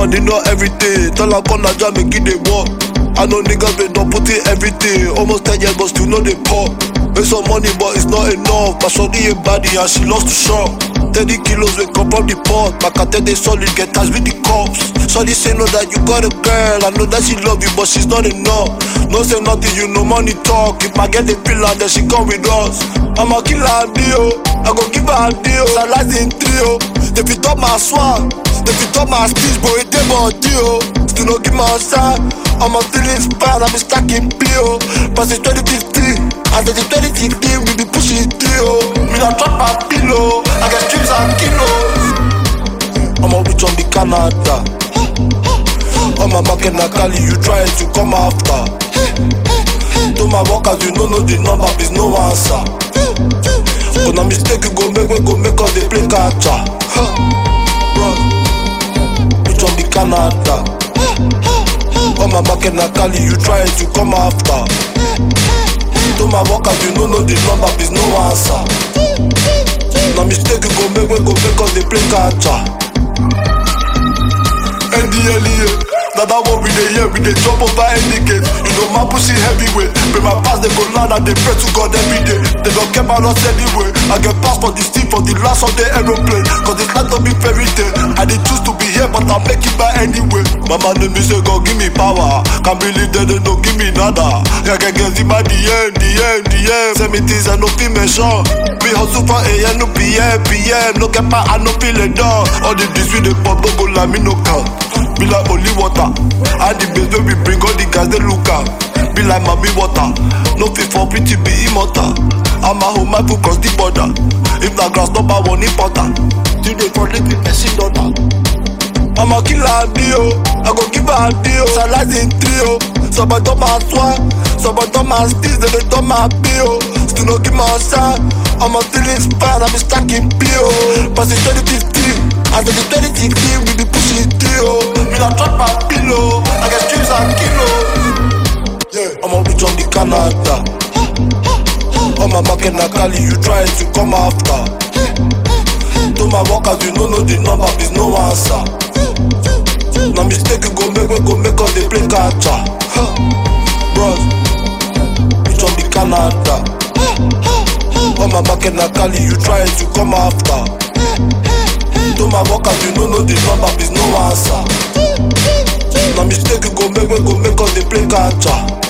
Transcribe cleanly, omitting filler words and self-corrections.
money not everything. Tell her gonna jam and give the work. I know niggas they don't put in everything. Almost 10 years but still know they pop. Make some money but it's not enough. My shorty a body and she lost to shop. 30 kilos we come from the pot. My cartel they solid, get ties with the cops. Shorty say no that you got a girl. I know that she love you but she's not enough. No say nothing, you know money talk. If I get the pillar then she come with us. I'm a killer and deal. I go give her a deal. I like in trio. They fit up my swag. They fit up my speech but it ain't my deal. Still no give my side. I'm a feeling inspired, I'm stacking bill. Pass it 2015, and then 2015 we be pushing deal. Me not drop my pillow, I get streams and kilos. I'm a bitch on the Canada. On my market na Cali, you trying to come after. Do my workers, you don't know the number, there's no answer. When a mistake you go make us they play catcher. Bro, bitch on the Canada. On my market na Cali, you trying to come after. Do my workers, you don't know the number, there's no answer. Na mistake you go make us they play catcher. NDLEA, that what we dey here, we dey jump over any gate. You know my pussy heavyweight, but my pass they go land and they pray to God every day. They don't care about us anyway. I get pass for the steam for the last of the aeroplane. Cause it's not to be fairy tale. I did choose to be here, but I make it back anyway. Mama name me say God give me power. Can't believe that they don't give me nada. I can get it by the end. Say me things I no feel mention. We hustle for AM, no PM. No get pa, I no feel it done. All the this with the pop, no go like me no count. Be like only water. And the base where we bring all the guys they look out. Be like mommy water. No fit for pretty be immortal. I'm a home, my foot cross the border. If the grass number one important. Today for living person daughter. I'm a killer and deal. I go give her a deal. Salad in trio. Somebody on my swag. Somebody on my steez. They don't my bill. Still no give my side. I'm a feeling inspired. I'm stacking bill. Pass it 2015. And then the 2015 we be pushing deal. Me not drop my pillow. I get streams and kilos. Yeah, I'm a bitch on the Canada. On my market na Cali, you trying to come after. Do my workers, you don't know the number, there's no answer. Na mistake you go make us they play catcher. Bros, bitch on the Canada. On my market na Cali, you trying to come after. Do my workers, you don't know the number, there's no answer. Na mistake you go make us they play catcher.